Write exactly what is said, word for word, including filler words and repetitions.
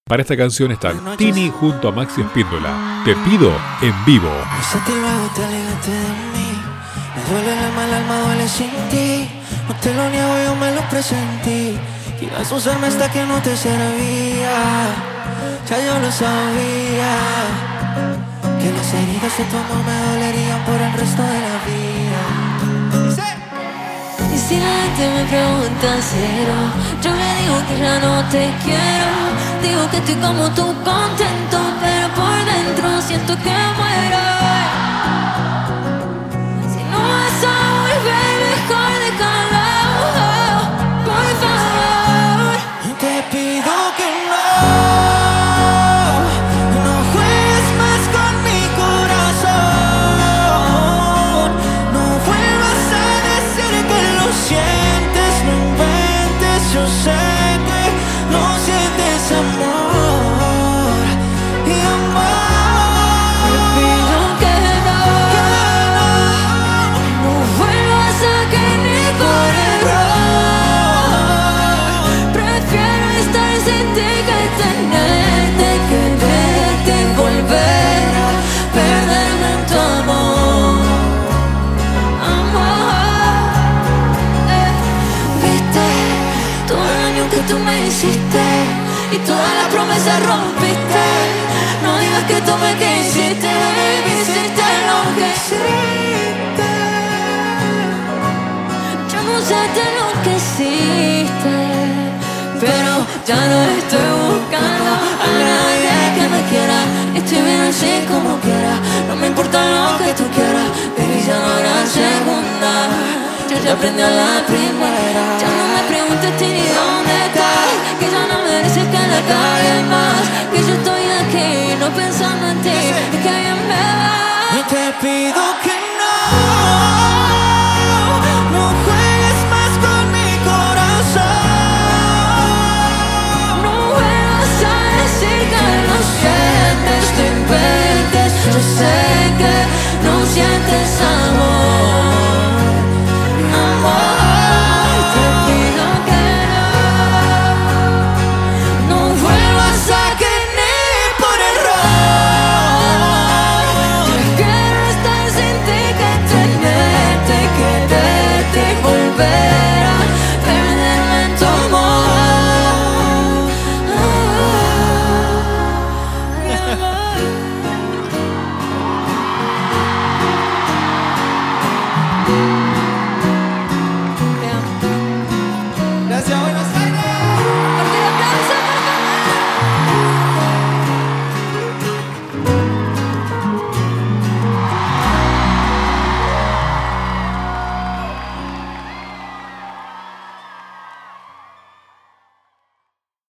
Para esta canción están Tini junto a Maxi Espíndola. Te pido en vivo. Besaste y luego te alejaste de mí. Me duele el alma, el alma duele sin ti. No te lo niego, yo me lo presentí. Que ibas a usarme hasta que no te servía. Ya yo lo sabía. Que las heridas de tu amor me dolerían por el resto de la vida. Y si la gente me pregunta cero, yo le digo que ya no te quiero. Digo que estoy como tú contento, pero por dentro siento que muero. Si no vas a volver, mejor déjalo, por favor. Te pido que no, no juegues más con mi corazón. No vuelvas a decir que lo sientes, no inventes. Yo sé que no sientes amor y amor. Te pido que no, Que no, no vuelvas a caer por error. Prefiero estar sin ti que tenerte, quererte y volver a perderme en tu amor. Amor, eh. Viste todo el daño que tú me hiciste y todas las promesas rompiste. No digas que tú me quisiste, baby, hiciste lo que hiciste. Yo no sé de lo que hiciste, pero ya no estoy buscando a nadie que me quiera. Estoy bien así como quiera, no me importa lo que tú quieras. Baby, ya no habrá segunda, yo ya aprendí a la primera. Ya no me preguntes ti ni dónde estás, que ya no mereces que la cagues más. Que yo estoy aquí, no pensando en ti, y que bien me va. te pido que